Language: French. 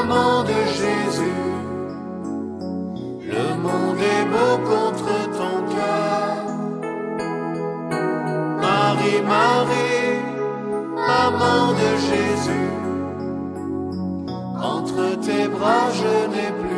maman de Jésus. Le monde est beau contre ton cœur. Marie, Marie, maman de Jésus. Entre tes bras je n'ai plus